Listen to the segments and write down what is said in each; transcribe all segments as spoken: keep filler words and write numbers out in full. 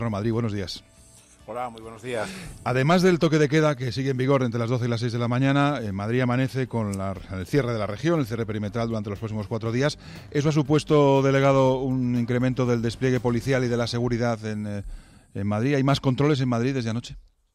Madrid, buenos días. Hola, muy buenos días. Además del toque de queda que sigue en vigor entre las doce y las seis de la mañana, en Madrid amanece con la, el cierre de la región, el cierre perimetral durante los próximos cuatro días. ¿Eso ha supuesto, delegado, un incremento del despliegue policial y de la seguridad en, eh, en Madrid? ¿Hay más controles en Madrid desde anoche?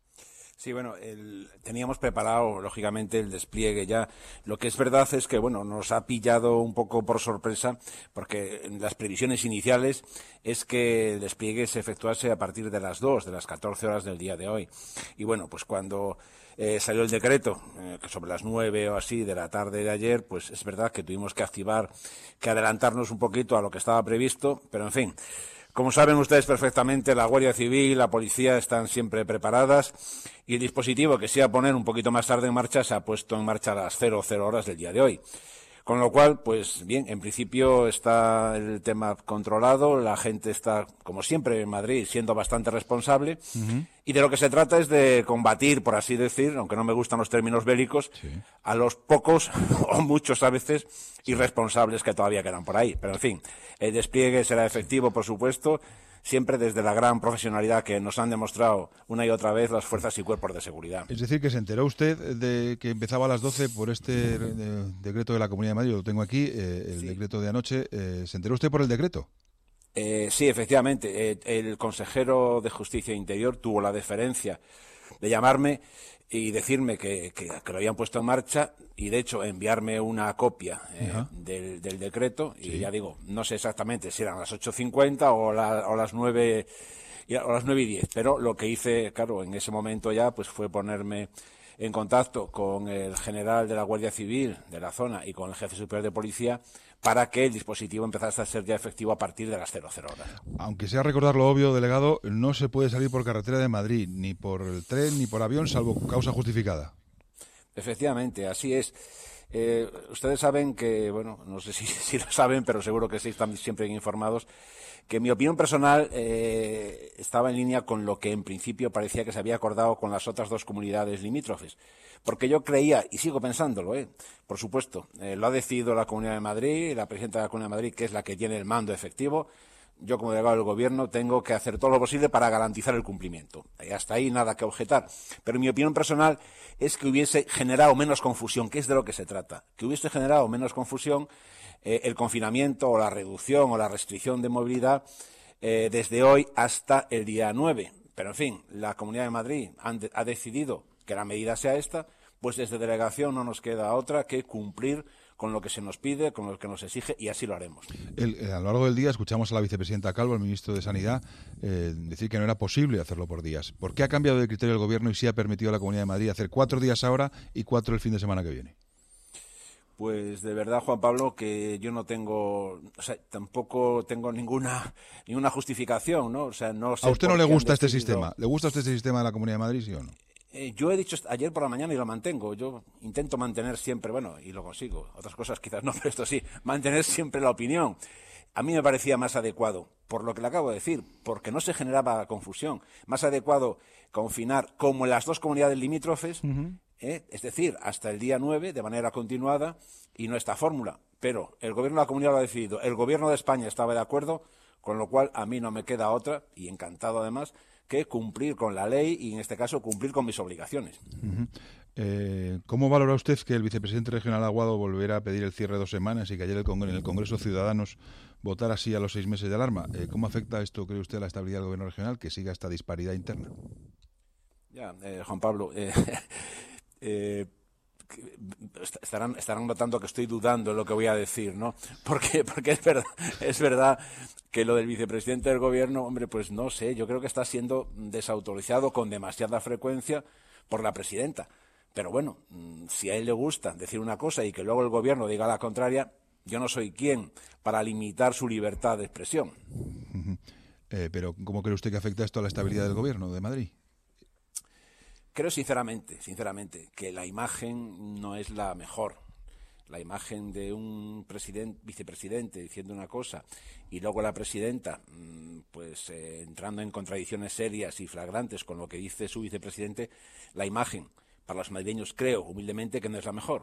Sí, bueno, el, teníamos preparado, lógicamente, el despliegue ya. Lo que es verdad es que, bueno, nos ha pillado un poco por sorpresa, porque en las previsiones iniciales es que el despliegue se efectuase a partir de las dos, de las catorce horas del día de hoy. Y bueno, pues cuando eh, salió el decreto, eh, que sobre las nueve o así de la tarde de ayer, pues es verdad que tuvimos que activar, que adelantarnos un poquito a lo que estaba previsto, pero en fin. Como saben ustedes perfectamente, la Guardia Civil, la Policía están siempre preparadas y el dispositivo que se iba a poner un poquito más tarde en marcha se ha puesto en marcha a las cero cero horas del día de hoy. Con lo cual, pues bien, en principio está el tema controlado, la gente está, como siempre en Madrid, siendo bastante responsable, uh-huh. Y de lo que se trata es de combatir, por así decir, aunque no me gustan los términos bélicos, sí. a los pocos, o muchos a veces, sí. irresponsables que todavía quedan por ahí. Pero en fin, el despliegue será efectivo, por supuesto, siempre desde la gran profesionalidad que nos han demostrado una y otra vez las fuerzas y cuerpos de seguridad. Es decir, que se enteró usted de que empezaba a las doce por este de, decreto de la Comunidad de Madrid, lo tengo aquí, eh, el sí. decreto de anoche, eh, ¿se enteró usted por el decreto? Eh, sí, efectivamente, eh, el consejero de Justicia e Interior tuvo la deferencia de llamarme y decirme que, que, que lo habían puesto en marcha y, de hecho, enviarme una copia eh, del, del decreto. Y sí. ya digo, no sé exactamente si eran las ocho cincuenta o, la, o las nueve o las nueve y diez, pero lo que hice, claro, en ese momento ya, pues fue ponerme en contacto con el general de la Guardia Civil de la zona y con el jefe superior de policía para que el dispositivo empezase a ser ya efectivo a partir de las cero cero horas. Aunque sea recordar lo obvio, delegado, no se puede salir por carretera de Madrid, ni por el tren, ni por avión, salvo causa justificada. Efectivamente, así es. Eh, ustedes saben que, bueno, no sé si, si lo saben, pero seguro que sí están siempre bien informados, que mi opinión personal eh, estaba en línea con lo que en principio parecía que se había acordado con las otras dos comunidades limítrofes. Porque yo creía, y sigo pensándolo, eh, por supuesto, eh, lo ha decidido la Comunidad de Madrid, la presidenta de la Comunidad de Madrid, que es la que tiene el mando efectivo. Yo, como delegado del Gobierno, tengo que hacer todo lo posible para garantizar el cumplimiento. Y hasta ahí nada que objetar. Pero mi opinión personal es que hubiese generado menos confusión, que es de lo que se trata. Que hubiese generado menos confusión eh, el confinamiento o la reducción o la restricción de movilidad eh, desde hoy hasta el día nueve. Pero, en fin, la Comunidad de Madrid han de, ha decidido que la medida sea esta, pues desde delegación no nos queda otra que cumplir con lo que se nos pide, con lo que nos exige, y así lo haremos. El, eh, a lo largo del día escuchamos a la vicepresidenta Calvo, al ministro de Sanidad, eh, decir que no era posible hacerlo por días. ¿Por qué ha cambiado de criterio el Gobierno y sí ha permitido a la Comunidad de Madrid hacer cuatro días ahora y cuatro el fin de semana que viene? Pues de verdad, Juan Pablo, que yo no tengo, o sea, tampoco tengo ninguna ninguna justificación, ¿no? O sea, no sé. ¿A usted no le gusta este sistema? ¿Le gusta este sistema de la Comunidad de Madrid, sí o no? Eh, yo he dicho ayer por la mañana y lo mantengo. Yo intento mantener siempre, bueno, y lo consigo. Otras cosas quizás no, pero esto sí, mantener siempre la opinión. A mí me parecía más adecuado, por lo que le acabo de decir, porque no se generaba confusión, más adecuado confinar como en las dos comunidades limítrofes, uh-huh. eh, es decir, hasta el día nueve de manera continuada y no esta fórmula. Pero el Gobierno de la Comunidad lo ha decidido, el Gobierno de España estaba de acuerdo, con lo cual a mí no me queda otra, y encantado además, que cumplir con la ley y, en este caso, cumplir con mis obligaciones. Uh-huh. Eh, ¿Cómo valora usted que el vicepresidente regional Aguado volviera a pedir el cierre de dos semanas y que ayer el Congreso, en el Congreso Ciudadanos votara así a los seis meses de alarma? Eh, ¿Cómo afecta esto, cree usted, a la estabilidad del Gobierno regional, que siga esta disparidad interna? Ya, eh, Juan Pablo, eh, eh, estarán estarán notando que estoy dudando en lo que voy a decir, ¿no? Porque porque es verdad, es verdad que lo del vicepresidente del Gobierno, hombre, pues no sé, yo creo que está siendo desautorizado con demasiada frecuencia por la presidenta. Pero bueno, si a él le gusta decir una cosa y que luego el Gobierno diga la contraria, yo no soy quien para limitar su libertad de expresión. Uh-huh. Eh, pero ¿cómo cree usted que afecta esto a la estabilidad del Gobierno de Madrid? Creo sinceramente, sinceramente, que la imagen no es la mejor. La imagen de un presidente, vicepresidente diciendo una cosa y luego la presidenta pues eh, entrando en contradicciones serias y flagrantes con lo que dice su vicepresidente, la imagen para los madrileños creo humildemente que no es la mejor.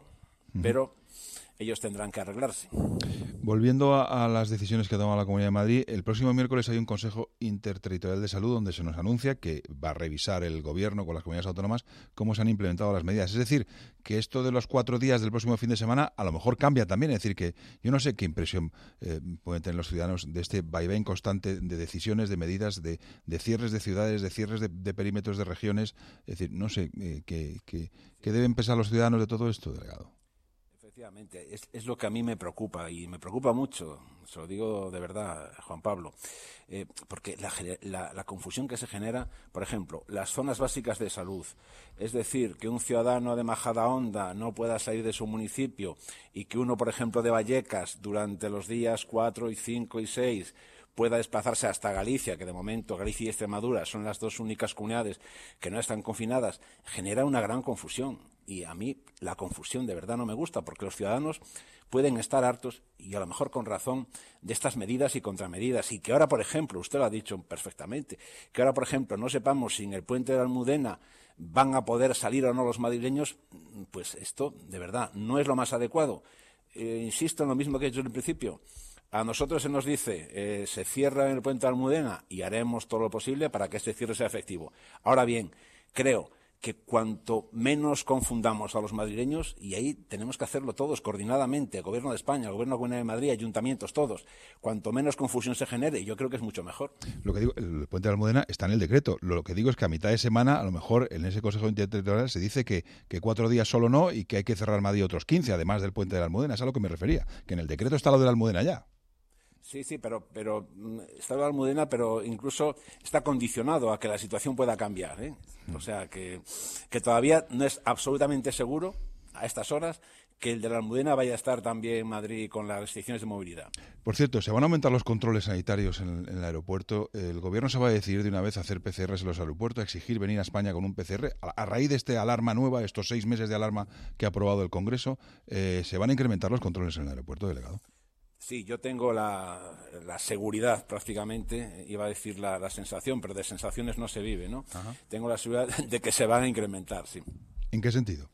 Uh-huh. Pero ellos tendrán que arreglarse. Volviendo a, a las decisiones que ha tomado la Comunidad de Madrid, el próximo miércoles hay un Consejo Interterritorial de Salud donde se nos anuncia que va a revisar el Gobierno con las comunidades autónomas cómo se han implementado las medidas. Es decir, que esto de los cuatro días del próximo fin de semana a lo mejor cambia también. Es decir, que yo no sé qué impresión eh, pueden tener los ciudadanos de este vaivén constante de decisiones, de medidas, de, de cierres de ciudades, de cierres de, de perímetros de regiones. Es decir, no sé eh, qué, qué, qué deben pensar los ciudadanos de todo esto, delegado. Efectivamente, es, es lo que a mí me preocupa y me preocupa mucho, se lo digo de verdad, Juan Pablo, eh, porque la, la, la confusión que se genera, por ejemplo, las zonas básicas de salud, es decir, que un ciudadano de Majadahonda no pueda salir de su municipio y que uno, por ejemplo, de Vallecas, durante los días cuatro y cinco y seis, pueda desplazarse hasta Galicia, que de momento Galicia y Extremadura son las dos únicas comunidades que no están confinadas, genera una gran confusión. Y a mí la confusión de verdad no me gusta, porque los ciudadanos pueden estar hartos, y a lo mejor con razón, de estas medidas y contramedidas. Y que ahora, por ejemplo, usted lo ha dicho perfectamente, que ahora, por ejemplo, no sepamos si en el puente de la Almudena van a poder salir o no los madrileños, pues esto, de verdad, no es lo más adecuado. Eh, insisto en lo mismo que he dicho en el principio. A nosotros se nos dice, eh, se cierra el puente de Almudena y haremos todo lo posible para que este cierre sea efectivo. Ahora bien, creo que cuanto menos confundamos a los madrileños, y ahí tenemos que hacerlo todos coordinadamente, el Gobierno de España, el Gobierno de la Comunidad de Madrid, ayuntamientos, todos, cuanto menos confusión se genere, yo creo que es mucho mejor. Lo que digo, el puente de la Almudena está en el decreto. Lo que digo es que a mitad de semana, a lo mejor en ese Consejo Interterritorial se dice que, que cuatro días solo no y que hay que cerrar Madrid otros quince, además del puente de la Almudena. Es a lo que me refería, que en el decreto está lo de la Almudena ya. Sí, sí, pero, pero está la Almudena, pero incluso está condicionado a que la situación pueda cambiar, ¿eh? O sea, que, que todavía no es absolutamente seguro, a estas horas, que el de la Almudena vaya a estar también en Madrid con las restricciones de movilidad. Por cierto, se van a aumentar los controles sanitarios en, en el aeropuerto. El Gobierno se va a decidir de una vez a hacer P C Rs en los aeropuertos, a exigir venir a España con un P C R. A, a raíz de esta alarma nueva, estos seis meses de alarma que ha aprobado el Congreso, eh, se van a incrementar los controles en el aeropuerto, delegado. Sí, yo tengo la, la seguridad prácticamente, iba a decir la, la sensación, pero de sensaciones no se vive, ¿no? Ajá. Tengo la seguridad de que se van a incrementar, sí. ¿En qué sentido?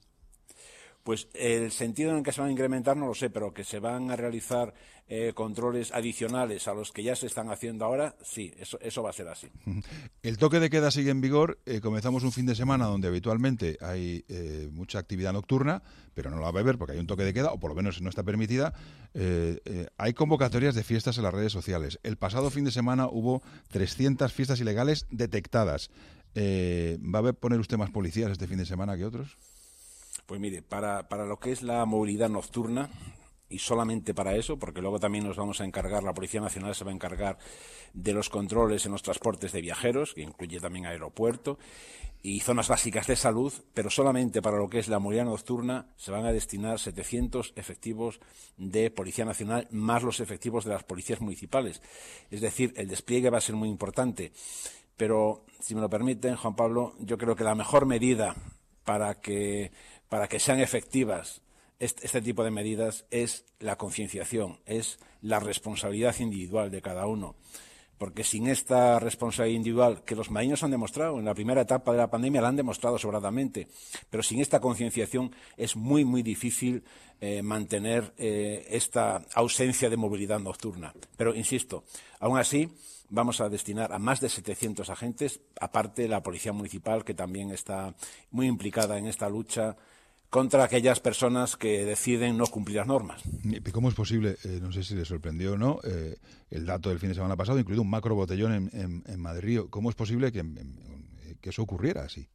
Pues el sentido en el que se van a incrementar no lo sé, pero que se van a realizar eh, controles adicionales a los que ya se están haciendo ahora, sí, eso, eso va a ser así. El toque de queda sigue en vigor. Eh, comenzamos un fin de semana donde habitualmente hay eh, mucha actividad nocturna, pero no la va a haber porque hay un toque de queda, o por lo menos no está permitida. Eh, eh, hay convocatorias de fiestas en las redes sociales. El pasado fin de semana hubo trescientas fiestas ilegales detectadas. Eh, ¿Va a poner usted más policías este fin de semana que otros? Pues mire, para, para lo que es la movilidad nocturna, y solamente para eso, porque luego también nos vamos a encargar, la Policía Nacional se va a encargar de los controles en los transportes de viajeros, que incluye también aeropuerto, y zonas básicas de salud, pero solamente para lo que es la movilidad nocturna se van a destinar setecientos efectivos de Policía Nacional, más los efectivos de las policías municipales. Es decir, el despliegue va a ser muy importante. Pero, si me lo permiten, Juan Pablo, yo creo que la mejor medida para que, para que sean efectivas este, este tipo de medidas es la concienciación, es la responsabilidad individual de cada uno. Porque sin esta responsabilidad individual, que los madrileños han demostrado, en la primera etapa de la pandemia la han demostrado sobradamente, pero sin esta concienciación es muy, muy difícil eh, mantener eh, esta ausencia de movilidad nocturna. Pero, insisto, aún así vamos a destinar a más de setecientos agentes, aparte la Policía Municipal, que también está muy implicada en esta lucha contra aquellas personas que deciden no cumplir las normas. ¿Cómo es posible, eh, no sé si le sorprendió o no, eh, el dato del fin de semana pasado, incluido un macro botellón en, en, en Madrid? ¿Cómo es posible que, que eso ocurriera así?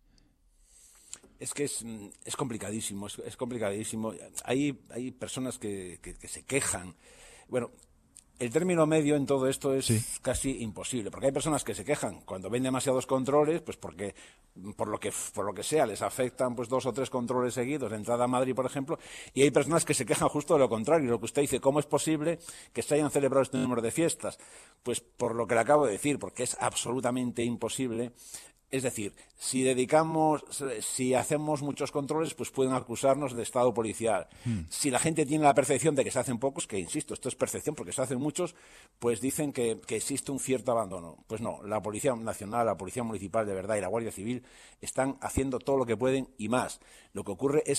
Es que es, es complicadísimo, es, es complicadísimo. Hay, hay personas que, que, que se quejan. Bueno, el término medio en todo esto es sí. casi imposible, porque hay personas que se quejan cuando ven demasiados controles, pues porque por lo que por lo que sea les afectan pues dos o tres controles seguidos de entrada a Madrid, por ejemplo, y hay personas que se quejan justo de lo contrario, lo que usted dice, ¿cómo es posible que se hayan celebrado este número de fiestas? Pues por lo que le acabo de decir, porque es absolutamente imposible. Es decir, si dedicamos, si hacemos muchos controles, pues pueden acusarnos de estado policial. Mm. Si la gente tiene la percepción de que se hacen pocos, que insisto, esto es percepción porque se hacen muchos, pues dicen que, que existe un cierto abandono. Pues no, la Policía Nacional, la Policía Municipal de verdad y la Guardia Civil están haciendo todo lo que pueden y más. Lo que ocurre es que es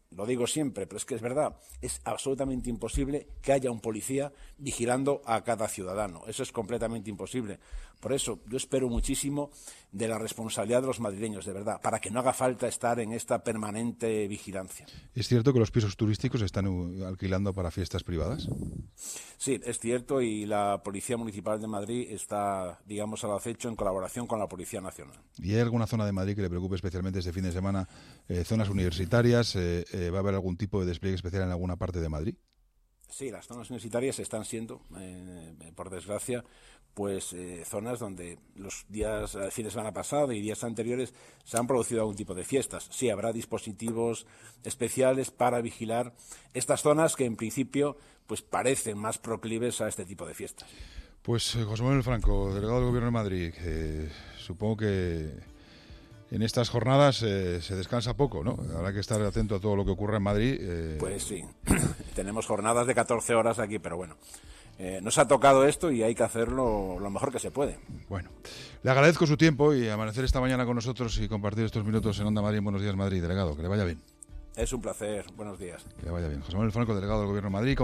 lo digo siempre, pero es que es verdad, es absolutamente imposible que haya un policía vigilando a cada ciudadano. Eso es completamente imposible. Por eso yo espero muchísimo de la responsabilidad de los madrileños, de verdad, para que no haga falta estar en esta permanente vigilancia. ¿Es cierto que los pisos turísticos se están alquilando para fiestas privadas? Sí, es cierto, y la Policía Municipal de Madrid está, digamos, al acecho en colaboración con la Policía Nacional. ¿Y hay alguna zona de Madrid que le preocupe especialmente este fin de semana? Eh, ¿Zonas universitarias? Eh, eh, ¿Va a haber algún tipo de despliegue especial en alguna parte de Madrid? Sí, las zonas universitarias están siendo, eh, por desgracia, pues eh, zonas donde los días, el fin de semana pasado y días anteriores se han producido algún tipo de fiestas. Sí, habrá dispositivos especiales para vigilar estas zonas que en principio pues parecen más proclives a este tipo de fiestas. Pues eh, José Manuel Franco, delegado del Gobierno de Madrid, eh, supongo que en estas jornadas eh, se descansa poco, ¿no? Habrá que estar atento a todo lo que ocurra en Madrid. Eh... Pues sí, tenemos jornadas de catorce horas aquí, pero bueno, eh, nos ha tocado esto y hay que hacerlo lo mejor que se puede. Bueno, le agradezco su tiempo y amanecer esta mañana con nosotros y compartir estos minutos en Onda Madrid. Buenos días, Madrid, delegado, que le vaya bien. Es un placer, buenos días. Que le vaya bien. José Manuel Franco, delegado del Gobierno de Madrid.